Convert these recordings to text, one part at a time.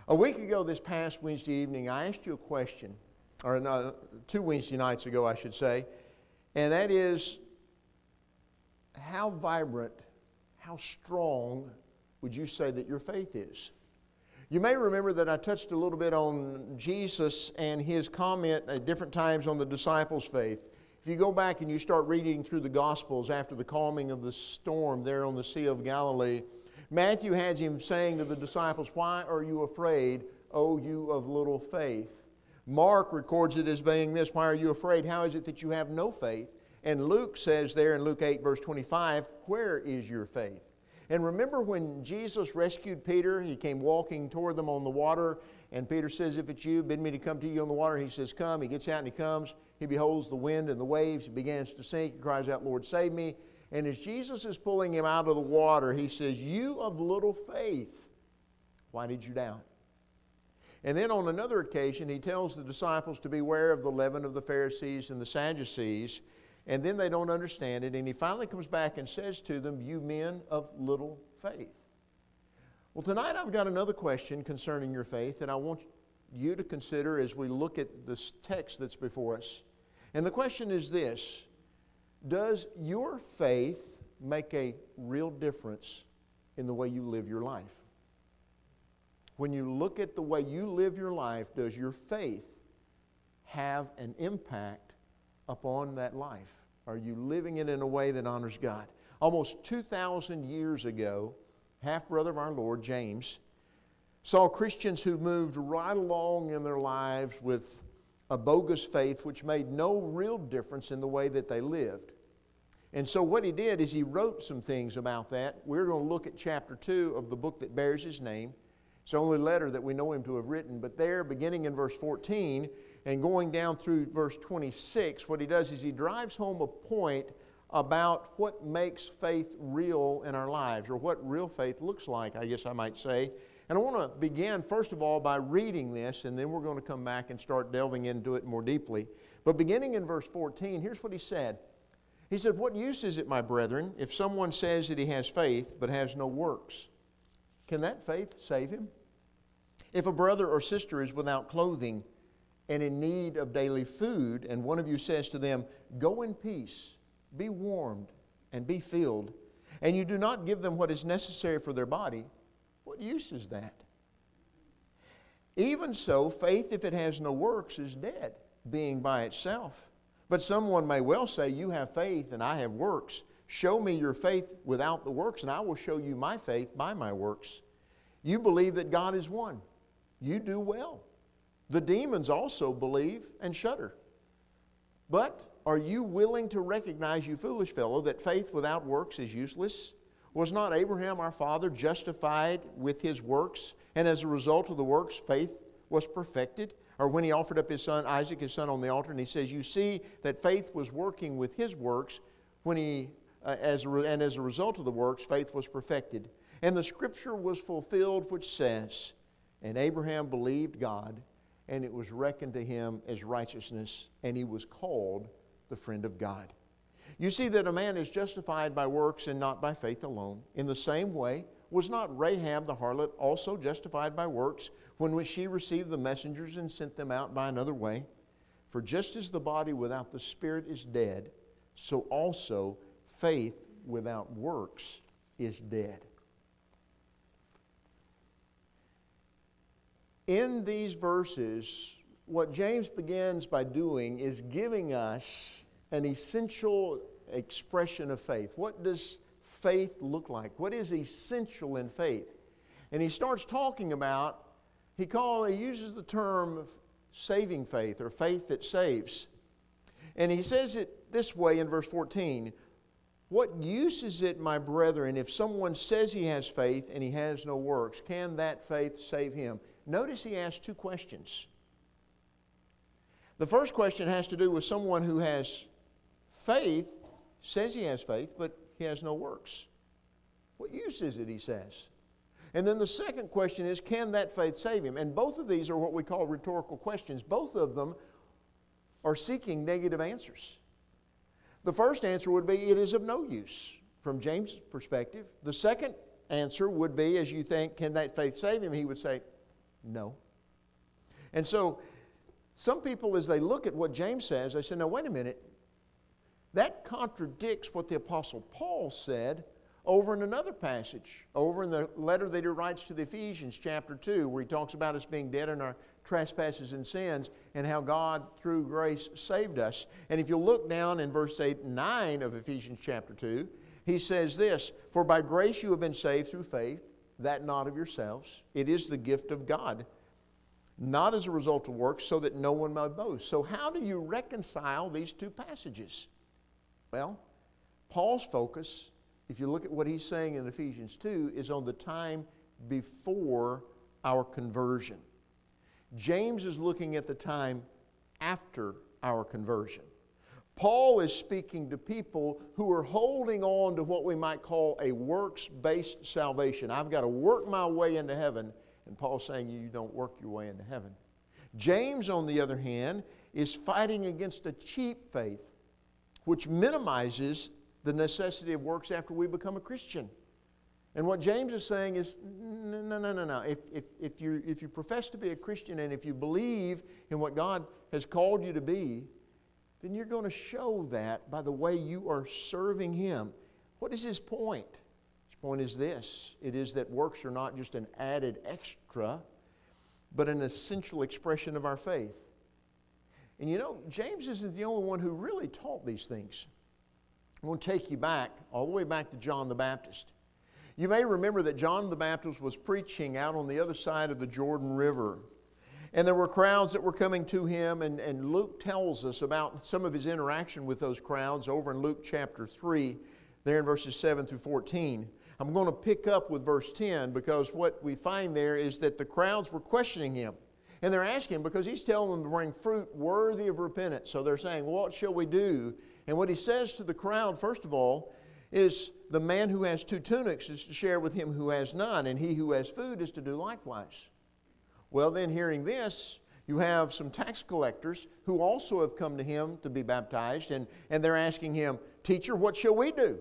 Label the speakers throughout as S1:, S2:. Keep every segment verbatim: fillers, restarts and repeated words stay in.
S1: A week ago, this past Wednesday evening, I asked you a question, or no, two Wednesday nights ago, I should say, and that is, how vibrant, how strong would you say that your faith is? You may remember that I touched a little bit on Jesus and his comment at different times on the disciples' faith. If you go back and you start reading through the Gospels after the calming of the storm there on the Sea of Galilee, Matthew has him saying to the disciples, "Why are you afraid, O you of little faith?" Mark records it as being this, "Why are you afraid? How is it that you have no faith?" And Luke says there in Luke eight verse twenty-five, "Where is your faith?" And remember when Jesus rescued Peter, he came walking toward them on the water, and Peter says, "If it's you, bid me to come to you on the water." He says, "Come." He gets out and he comes. He beholds the wind and the waves. He begins to sink. He cries out, "Lord, save me." And as Jesus is pulling him out of the water, he says, "You of little faith, why did you doubt?" And then on another occasion, he tells the disciples to beware of the leaven of the Pharisees and the Sadducees. And then they don't understand it. And he finally comes back and says to them, "You men of little faith." Well, tonight I've got another question concerning your faith that I want you to consider as we look at this text that's before us. And the question is this: does your faith make a real difference in the way you live your life? When you look at the way you live your life, does your faith have an impact upon that life? Are you living it in a way that honors God? Almost two thousand years ago, half-brother of our Lord, James, saw Christians who moved right along in their lives with a bogus faith which made no real difference in the way that they lived. And so what he did is he wrote some things about that. We're going to look at chapter two of the book that bears his name. It's the only letter that we know him to have written. But there, beginning in verse fourteen and going down through verse twenty-six, what he does is he drives home a point about what makes faith real in our lives, or what real faith looks like, I guess I might say. And I want to begin, first of all, by reading this, and then we're going to come back and start delving into it more deeply. But beginning in verse fourteen, here's what he said. He said, "What use is it, my brethren, if someone says that he has faith but has no works? Can that faith save him? If a brother or sister is without clothing and in need of daily food, and one of you says to them, 'Go in peace, be warmed, and be filled,' and you do not give them what is necessary for their body, what use is that? Even so, faith, if it has no works, is dead, being by itself. But someone may well say, 'You have faith, and I have works. Show me your faith without the works, and I will show you my faith by my works. You believe that God is one. You do well. The demons also believe and shudder. But are you willing to recognize, you foolish fellow, that faith without works is useless? Was not Abraham our father justified with his works, and as a result of the works, faith was perfected?' Or when he offered up his son, Isaac, his son, on the altar, and he says, 'You see that faith was working with his works, when he, uh, as a re- and as a result of the works, faith was perfected. And the scripture was fulfilled which says, and Abraham believed God, and it was reckoned to him as righteousness, and he was called the friend of God.' You see that a man is justified by works and not by faith alone. In the same way, was not Rahab the harlot also justified by works, when she received the messengers and sent them out by another way? For just as the body without the spirit is dead, so also faith without works is dead." In these verses, what James begins by doing is giving us an essential expression of faith. What does faith look like? What is essential in faith? And he starts talking about, he call, he uses the term saving faith, or faith that saves. And he says it this way in verse fourteen, "What use is it, my brethren, if someone says he has faith and he has no works? Can that faith save him?" Notice he asks two questions. The first question has to do with someone who has faith, says he has faith, but he has no works. What use is it, he says? And then the second question is, can that faith save him? And both of these are what we call rhetorical questions. Both of them are seeking negative answers. The first answer would be, it is of no use, from James' perspective. The second answer would be, as you think, can that faith save him? He would say, No. And so, some people, as they look at what James says, they say, now wait a minute, that contradicts what the Apostle Paul said over in another passage, over in the letter that he writes to the Ephesians, chapter two, where he talks about us being dead in our trespasses and sins, and how God, through grace, saved us. And if you look down in verse eight and nine of Ephesians chapter two, he says this, for by grace you have been saved through faith, that not of yourselves. It is the gift of God, not as a result of works, so that no one may boast. So how do you reconcile these two passages? Well, Paul's focus, if you look at what he's saying in Ephesians two, is on the time before our conversion. James is looking at the time after our conversion. Paul is speaking to people who are holding on to what we might call a works-based salvation. I've got to work my way into heaven, and Paul's saying you don't work your way into heaven. James, on the other hand, is fighting against a cheap faith, which minimizes the necessity of works after we become a Christian. And what James is saying is, no, no, no, no, no. If, if, if, you, if you profess to be a Christian and if you believe in what God has called you to be, then you're going to show that by the way you are serving Him. What is his point? His point is this. It is that works are not just an added extra, but an essential expression of our faith. And you know, James isn't the only one who really taught these things. I'm going to take you back, all the way back to John the Baptist. You may remember that John the Baptist was preaching out on the other side of the Jordan River. And there were crowds that were coming to him, and, and Luke tells us about some of his interaction with those crowds over in Luke chapter three, there in verses seven through fourteen. I'm going to pick up with verse ten, because what we find there is that the crowds were questioning him. And they're asking him because he's telling them to bring fruit worthy of repentance. So they're saying, what shall we do? And what he says to the crowd, first of all, is the man who has two tunics is to share with him who has none, and he who has food is to do likewise. Well, then hearing this, you have some tax collectors who also have come to him to be baptized, and, and they're asking him, Teacher, what shall we do?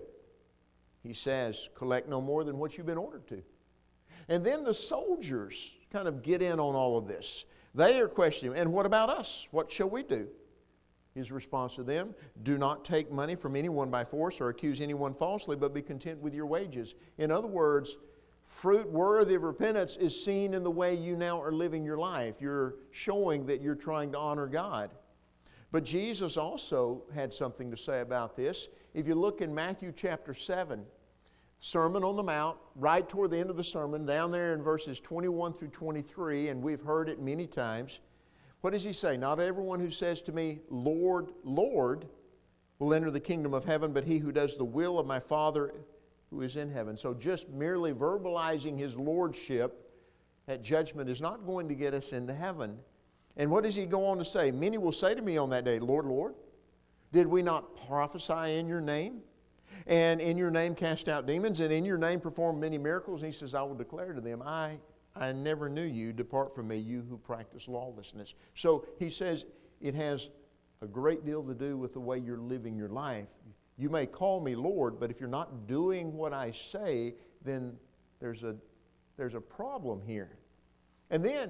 S1: He says, collect no more than what you've been ordered to. And then the soldiers kind of get in on all of this. They are questioning, and what about us? What shall we do? His response to them, do not take money from anyone by force or accuse anyone falsely, but be content with your wages. In other words, fruit worthy of repentance is seen in the way you now are living your life. You're showing that you're trying to honor God. But Jesus also had something to say about this. If you look in Matthew chapter seven, Sermon on the Mount, right toward the end of the sermon, down there in verses twenty-one through twenty-three, and we've heard it many times. What does he say? Not everyone who says to me, Lord, Lord, will enter the kingdom of heaven, but he who does the will of my Father who is in heaven. So just merely verbalizing his lordship at judgment is not going to get us into heaven. And what does he go on to say? Many will say to me on that day, Lord, Lord, did we not prophesy in your name? And in your name cast out demons, and in your name perform many miracles? And he says, I will declare to them, I I never knew you. Depart from me, you who practice lawlessness. So he says it has a great deal to do with the way you're living your life. You may call me Lord, but if you're not doing what I say, then there's a, there's a problem here. And then,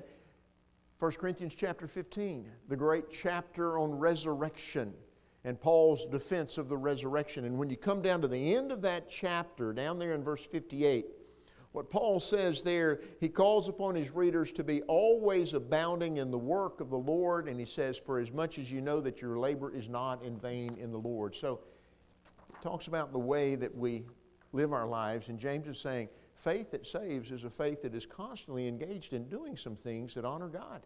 S1: First Corinthians chapter fifteen, the great chapter on resurrection and Paul's defense of the resurrection. And when you come down to the end of that chapter, down there in verse fifty-eight, what Paul says there, he calls upon his readers to be always abounding in the work of the Lord. And he says, for as much as you know that your labor is not in vain in the Lord. So it talks about the way that we live our lives. And James is saying, faith that saves is a faith that is constantly engaged in doing some things that honor God.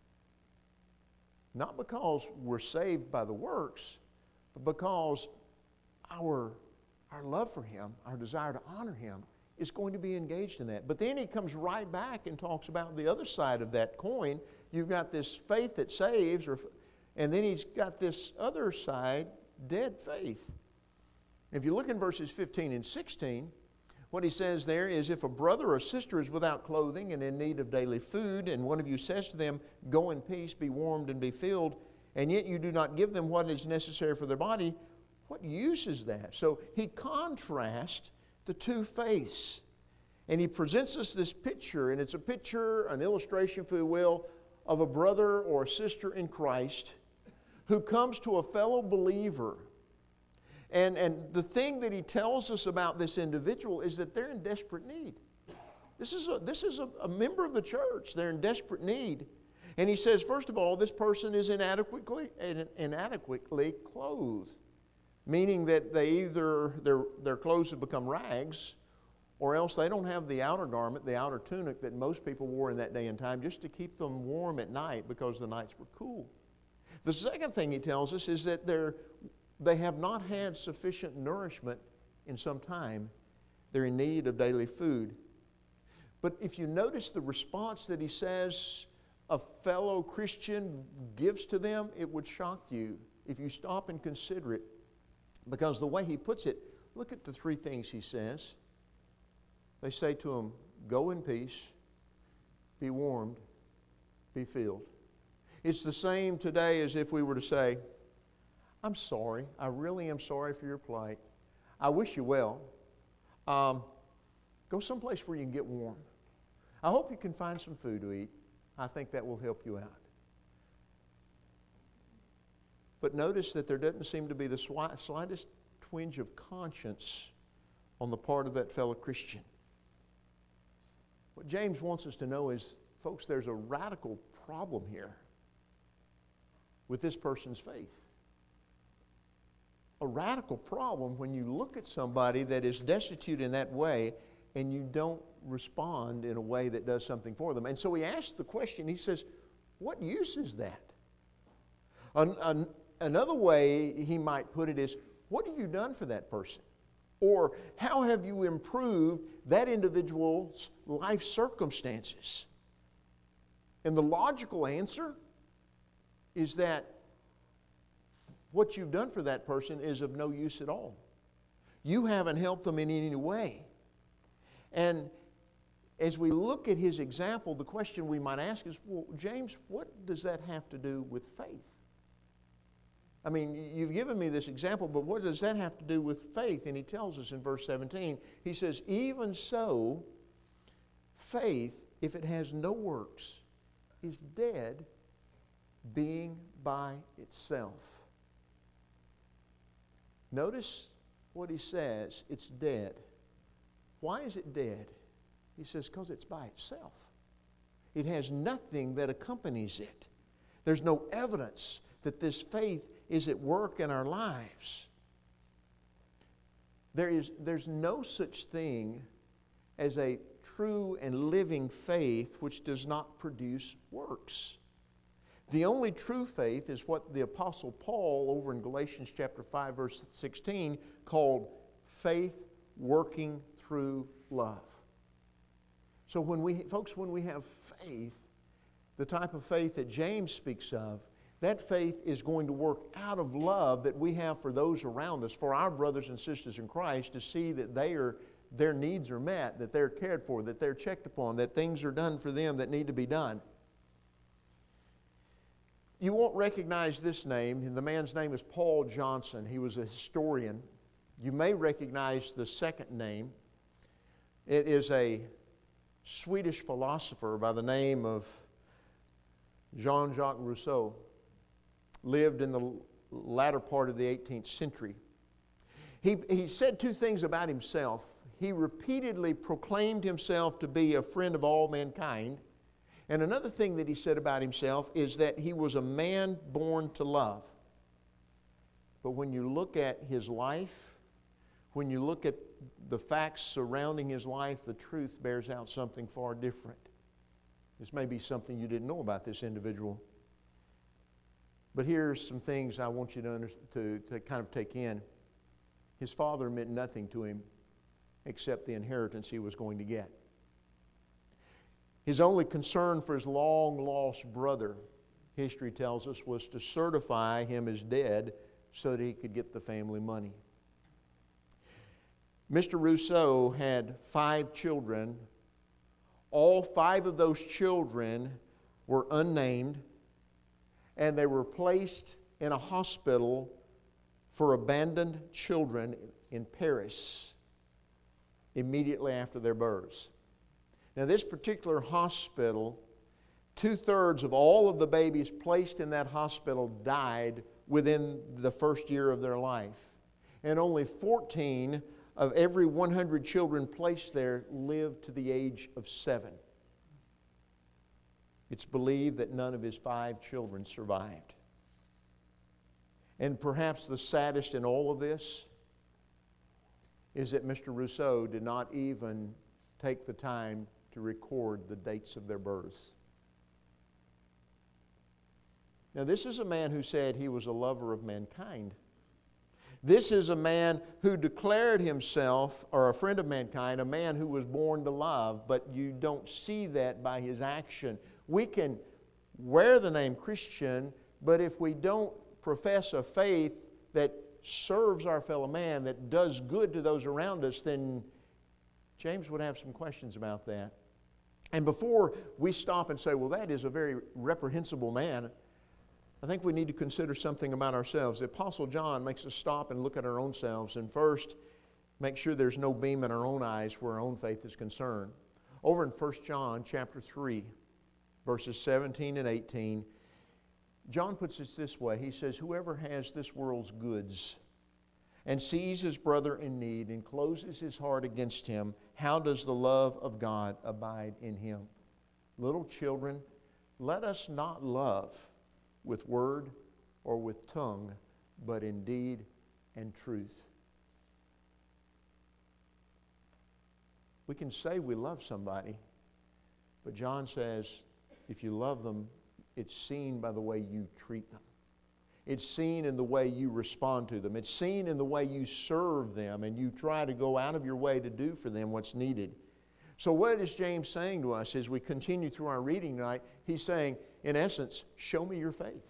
S1: Not because we're saved by the works, but because our, our love for Him, our desire to honor Him, is going to be engaged in that. But then he comes right back and talks about the other side of that coin. You've got this faith that saves, or, and then he's got this other side, dead faith. If you look in verses fifteen and sixteen, what he says there is, if a brother or sister is without clothing and in need of daily food, and one of you says to them, go in peace, be warmed and be filled, and yet you do not give them what is necessary for their body, what use is that? So he contrasts the two faiths. And he presents us this picture, and it's a picture, an illustration, if you will, of a brother or a sister in Christ who comes to a fellow believer. And, and the thing that he tells us about this individual is that they're in desperate need. This is, a, this is a, a member of the church. They're in desperate need. And he says, first of all, this person is inadequately, inadequately clothed, meaning that they either their, their clothes have become rags, or else they don't have the outer garment, the outer tunic that most people wore in that day and time just to keep them warm at night because the nights were cool. The second thing he tells us is that they're, they have not had sufficient nourishment in some time. They're in need of daily food. But if you notice the response that he says a fellow Christian gives to them, it would shock you if you stop and consider it. Because the way he puts it, look at the three things he says. They say to him, go in peace, be warmed, be filled. It's the same today as if we were to say, I'm sorry, I really am sorry for your plight. I wish you well. Um, go someplace where you can get warm. I hope you can find some food to eat. I think that will help you out. But notice that there doesn't seem to be the slightest twinge of conscience on the part of that fellow Christian. What James wants us to know is, folks, there's a radical problem here with this person's faith. A radical problem when you look at somebody that is destitute in that way and you don't respond in a way that does something for them. And so he asks the question, he says, what use is that? An, an, another way he might put it is, what have you done for that person? Or how have you improved that individual's life circumstances? And the logical answer is that what you've done for that person is of no use at all. You haven't helped them in any way. And as we look at his example, the question we might ask is, well, James, what does that have to do with faith? I mean, you've given me this example, but what does that have to do with faith? And he tells us in verse seventeen, he says, even so, faith, if it has no works, is dead, being by itself. Notice what he says, it's dead. Why is it dead? He says, because it's by itself. It has nothing that accompanies it. There's no evidence that this faith is at work in our lives. There is, there's no such thing as a true and living faith which does not produce works. The only true faith is what the Apostle Paul over in Galatians chapter five verse sixteen called faith working through love. So when we, folks, when we have faith, the type of faith that James speaks of, that faith is going to work out of love that we have for those around us, for our brothers and sisters in Christ, to see that they are, their needs are met, that they're cared for, that they're checked upon, that things are done for them that need to be done. You won't recognize this name, and the man's name is Paul Johnson. He was a historian. You may recognize the second name. It is a Swedish philosopher by the name of Jean-Jacques Rousseau. Lived in the latter part of the eighteenth century. He, he said two things about himself. He repeatedly proclaimed himself to be a friend of all mankind. And another thing that he said about himself is that he was a man born to love. But when you look at his life, when you look at the facts surrounding his life, the truth bears out something far different. This may be something you didn't know about this individual. But here's some things I want you to, under, to, to kind of take in. His father meant nothing to him except the inheritance he was going to get. His only concern for his long-lost brother, history tells us, was to certify him as dead so that he could get the family money. Mister Rousseau had five children. All five of those children were unnamed, and they were placed in a hospital for abandoned children in Paris immediately after their births. Now, this particular hospital, two-thirds of all of the babies placed in that hospital died within the first year of their life. And only fourteen of every one hundred children placed there lived to the age of seven. It's believed that none of his five children survived. And perhaps the saddest in all of this is that Mister Rousseau did not even take the time to record the dates of their births. Now, this is a man who said he was a lover of mankind. This is a man who declared himself, or a friend of mankind, a man who was born to love, but you don't see that by his action. We can wear the name Christian, but if we don't profess a faith that serves our fellow man, that does good to those around us, then James would have some questions about that. And before we stop and say, well, that is a very reprehensible man, I think we need to consider something about ourselves. The Apostle John makes us stop and look at our own selves, and first, make sure there's no beam in our own eyes where our own faith is concerned. Over in First John chapter three, verses seventeen and eighteen, John puts it this way. He says, whoever has this world's goods and sees his brother in need and closes his heart against him, how does the love of God abide in him? Little children, let us not love with word or with tongue, but in deed and truth. We can say we love somebody, but John says if you love them, it's seen by the way you treat them. It's seen in the way you respond to them. It's seen in the way you serve them and you try to go out of your way to do for them what's needed. So what is James saying to us as we continue through our reading tonight? He's saying, in essence, show me your faith.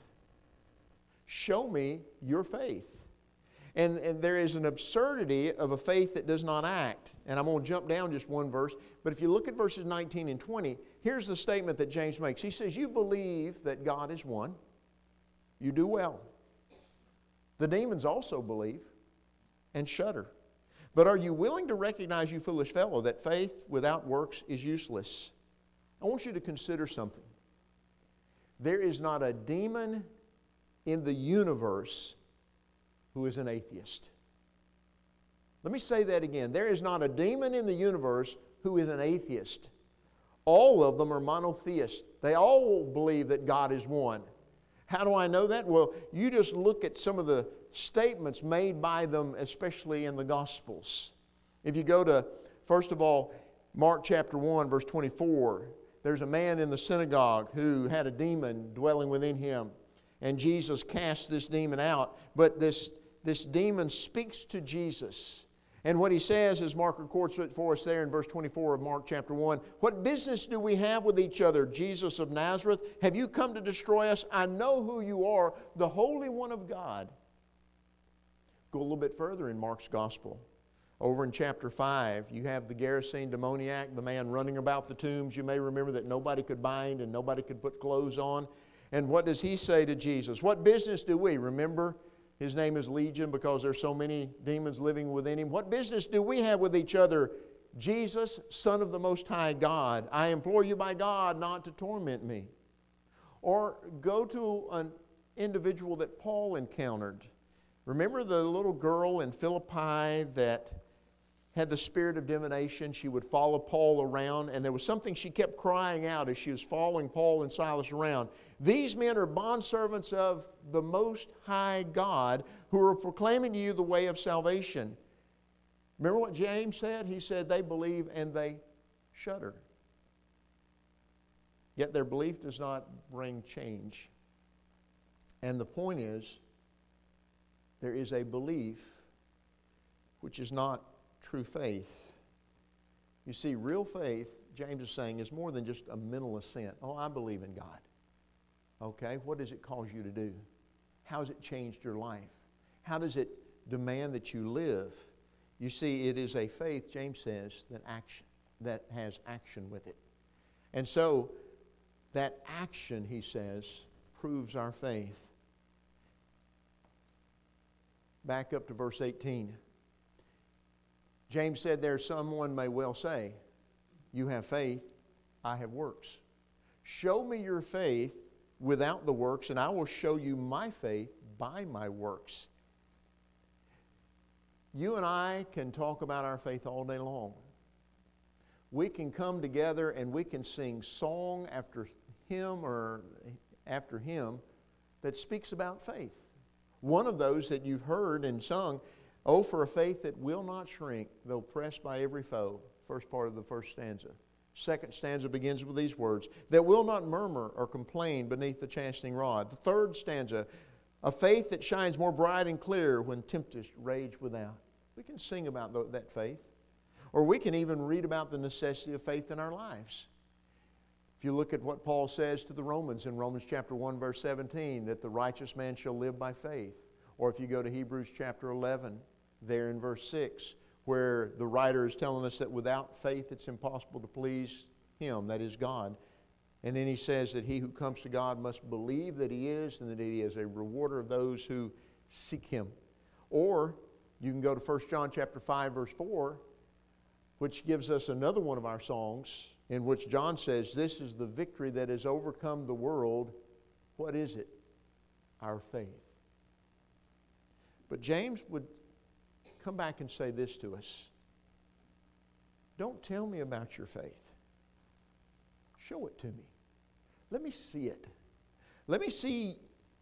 S1: Show me your faith. And, and there is an absurdity of a faith that does not act. And I'm going to jump down just one verse. But if you look at verses nineteen and twenty, here's the statement that James makes. He says, you believe that God is one. You do well. The demons also believe and shudder. But are you willing to recognize, you foolish fellow, that faith without works is useless? I want you to consider something. There is not a demon in the universe who is an atheist. Let me say that again. There is not a demon in the universe who is an atheist. All of them are monotheists. They all believe that God is one. How do I know that? Well, you just look at some of the statements made by them, especially in the Gospels. If you go to, first of all, Mark chapter one, verse twenty-four, there's a man in the synagogue who had a demon dwelling within him. And Jesus cast this demon out. But this, this demon speaks to Jesus. And what he says, as Mark records it for us there in verse twenty-four of Mark chapter one, what business do we have with each other, Jesus of Nazareth? Have you come to destroy us? I know who you are, the Holy One of God. Go a little bit further in Mark's Gospel. Over in chapter five, you have the Gerasene demoniac, the man running about the tombs. You may remember that nobody could bind and nobody could put clothes on. And what does he say to Jesus? What business do we? Remember, his name is Legion because there's so many demons living within him. What business do we have with each other? Jesus, Son of the Most High God, I implore you by God not to torment me. Or go to an individual that Paul encountered. Remember the little girl in Philippi that had the spirit of divination? She would follow Paul around, and there was something she kept crying out as she was following Paul and Silas around. These men are bondservants of the Most High God who are proclaiming to you the way of salvation. Remember what James said? He said they believe and they shudder. Yet their belief does not bring change. And the point is, there is a belief which is not true faith. You see, real faith, James is saying, is more than just a mental assent. Oh, I believe in God. Okay, what does it cause you to do? How has it changed your life? How does it demand that you live? You see, it is a faith, James says, that action, that has action with it. And so, that action, he says, proves our faith. Back up to verse eighteen. James said there, someone may well say, you have faith, I have works. Show me your faith without the works, and I will show you my faith by my works. You and I can talk about our faith all day long. We can come together and we can sing song after hymn or after hymn that speaks about faith. One of those that you've heard and sung, "Oh, for a faith that will not shrink, though pressed by every foe." First part of the first stanza. Second stanza begins with these words, "That will not murmur or complain beneath the chastening rod." The third stanza, "A faith that shines more bright and clear when tempests rage without." We can sing about th- that faith. Or we can even read about the necessity of faith in our lives. If you look at what Paul says to the Romans in Romans chapter one, verse seventeen, that the righteous man shall live by faith. Or if you go to Hebrews chapter eleven, there in verse six, where the writer is telling us that without faith it's impossible to please Him, that is God. And then he says that he who comes to God must believe that He is and that He is a rewarder of those who seek Him. Or you can go to First John chapter five, verse four, which gives us another one of our songs in which John says, "This is the victory that has overcome the world." What is it? Our faith. But James would come back and say this to us. Don't tell me about your faith. Show it to me. Let me see it. Let me see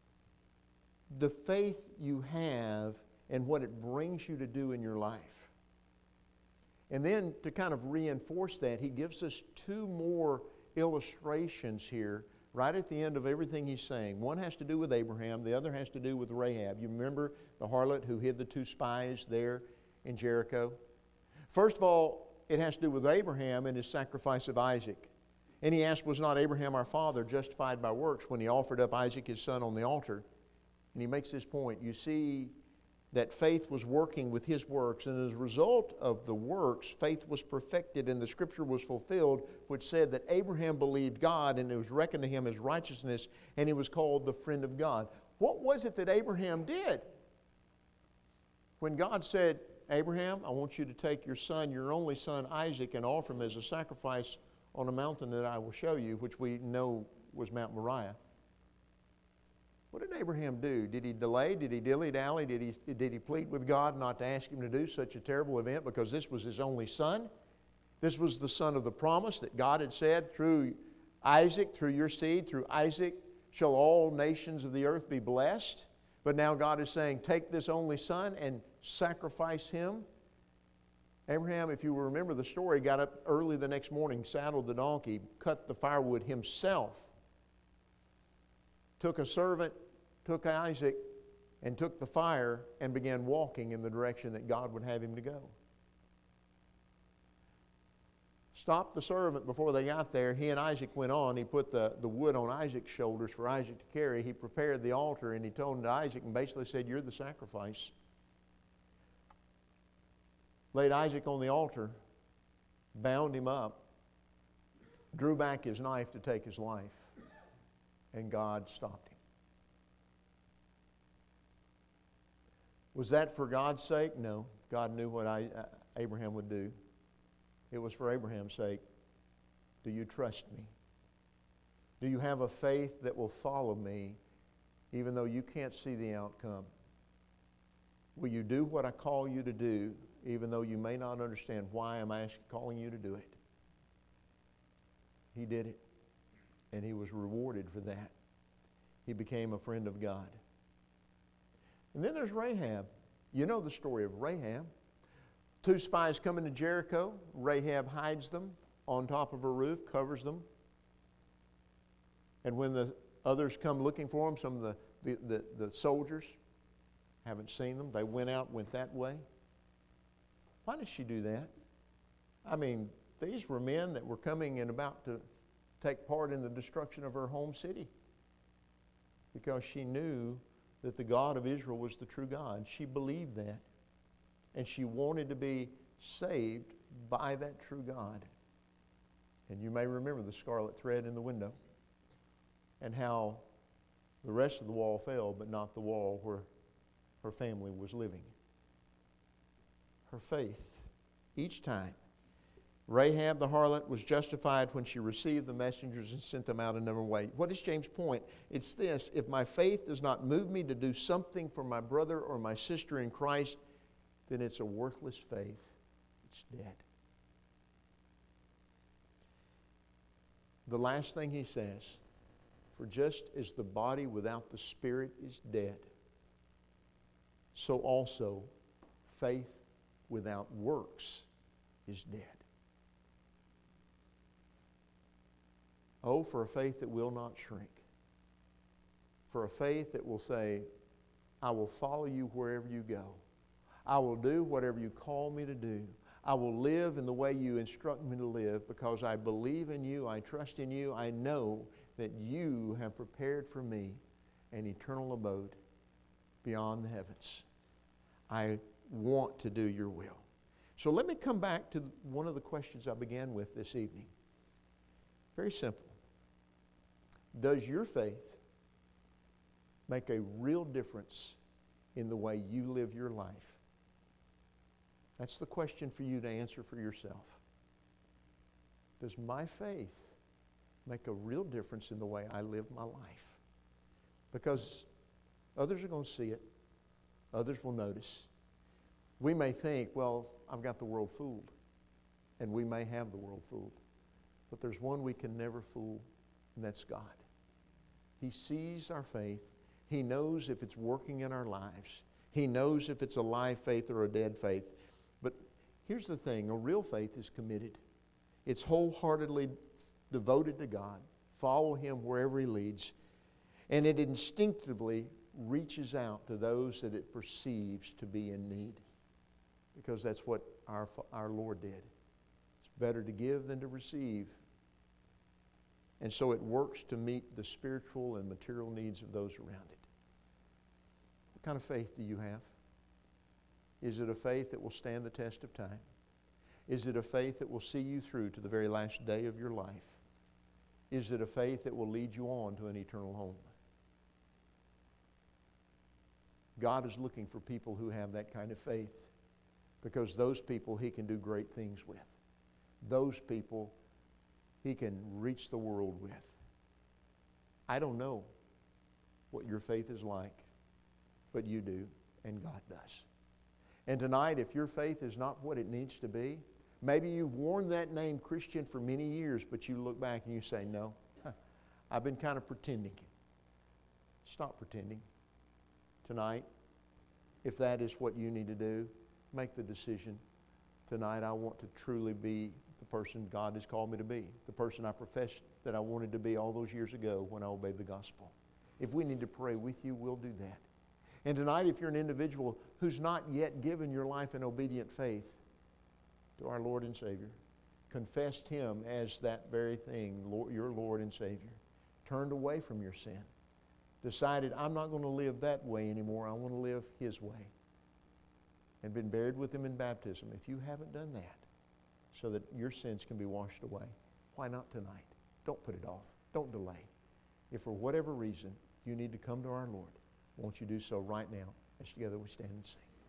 S1: the faith you have and what it brings you to do in your life. And then to kind of reinforce that, he gives us two more illustrations here right at the end of everything he's saying. One has to do with Abraham. The other has to do with Rahab. You remember the harlot who hid the two spies there in Jericho? First of all, it has to do with Abraham and his sacrifice of Isaac. And he asked, was not Abraham our father justified by works when he offered up Isaac his son on the altar? And he makes this point. You see that faith was working with his works, and as a result of the works, faith was perfected, and the scripture was fulfilled, which said that Abraham believed God, and it was reckoned to him as righteousness, and he was called the friend of God. What was it that Abraham did? When God said, Abraham, I want you to take your son, your only son, Isaac, and offer him as a sacrifice on a mountain that I will show you, which we know was Mount Moriah. What did Abraham do? Did he delay? Did he dilly-dally? Did he, did he plead with God not to ask him to do such a terrible event because this was his only son? This was the son of the promise that God had said, through Isaac, through your seed, through Isaac, shall all nations of the earth be blessed. But now God is saying, take this only son and sacrifice him. Abraham, if you remember the story, got up early the next morning, saddled the donkey, cut the firewood himself, took a servant, took Isaac, and took the fire and began walking in the direction that God would have him to go. Stopped the servant before they got there. He and Isaac went on. He put the, the wood on Isaac's shoulders for Isaac to carry. He prepared the altar, and he told him to Isaac and basically said, you're the sacrifice. Laid Isaac on the altar, bound him up, drew back his knife to take his life. And God stopped him. Was that for God's sake? No. God knew what I, uh, Abraham would do. It was for Abraham's sake. Do you trust me? Do you have a faith that will follow me even though you can't see the outcome? Will you do what I call you to do even though you may not understand why I'm asking, calling you to do it? He did it. And he was rewarded for that. He became a friend of God. And then there's Rahab. You know the story of Rahab. Two spies come into Jericho. Rahab hides them on top of her roof, covers them. And when the others come looking for them, some of the, the, the, the soldiers haven't seen them. They went out, went that way. Why did she do that? I mean, these were men that were coming and about to take part in the destruction of her home city, because she knew that the God of Israel was the true God. She believed that, and she wanted to be saved by that true God. And you may remember the scarlet thread in the window and how the rest of the wall fell, but not the wall where her family was living. Her faith, each time, Rahab the harlot was justified when she received the messengers and sent them out another way. What is James' point? It's this: if my faith does not move me to do something for my brother or my sister in Christ, then it's a worthless faith. It's dead. The last thing he says, for just as the body without the spirit is dead, so also faith without works is dead. Oh, for a faith that will not shrink. For a faith that will say, I will follow you wherever you go. I will do whatever you call me to do. I will live in the way you instruct me to live because I believe in you, I trust in you, I know that you have prepared for me an eternal abode beyond the heavens. I want to do your will. So let me come back to one of the questions I began with this evening. Very simple. Does your faith make a real difference in the way you live your life? That's the question for you to answer for yourself. Does my faith make a real difference in the way I live my life? Because others are going to see it. Others will notice. We may think, well, I've got the world fooled. And we may have the world fooled. But there's one we can never fool, and that's God. He sees our faith. He knows if it's working in our lives. He knows if it's a live faith or a dead faith. But here's the thing, a real faith is committed. It's wholeheartedly devoted to God. Follow Him wherever He leads. And it instinctively reaches out to those that it perceives to be in need. Because that's what our, our Lord did. It's better to give than to receive. And so it works to meet the spiritual and material needs of those around it. What kind of faith do you have? Is it a faith that will stand the test of time? Is it a faith that will see you through to the very last day of your life? Is it a faith that will lead you on to an eternal home? God is looking for people who have that kind of faith, because those people He can do great things with. Those people He can reach the world with. I don't know what your faith is like, but you do, and God does. And tonight, if your faith is not what it needs to be, maybe you've worn that name Christian for many years, but you look back and you say, no, I've been kind of pretending. Stop pretending. Tonight, if that is what you need to do, make the decision. Tonight, I want to truly be the person God has called me to be, the person I professed that I wanted to be all those years ago when I obeyed the gospel. If we need to pray with you, we'll do that. And tonight, if you're an individual who's not yet given your life in obedient faith to our Lord and Savior, confessed Him as that very thing, Lord, your Lord and Savior, turned away from your sin, decided, I'm not going to live that way anymore, I want to live His way, and been buried with Him in baptism, if you haven't done that, so that your sins can be washed away, why not tonight? Don't put it off. Don't delay. If for whatever reason you need to come to our Lord, won't you do so right now as together we stand and sing?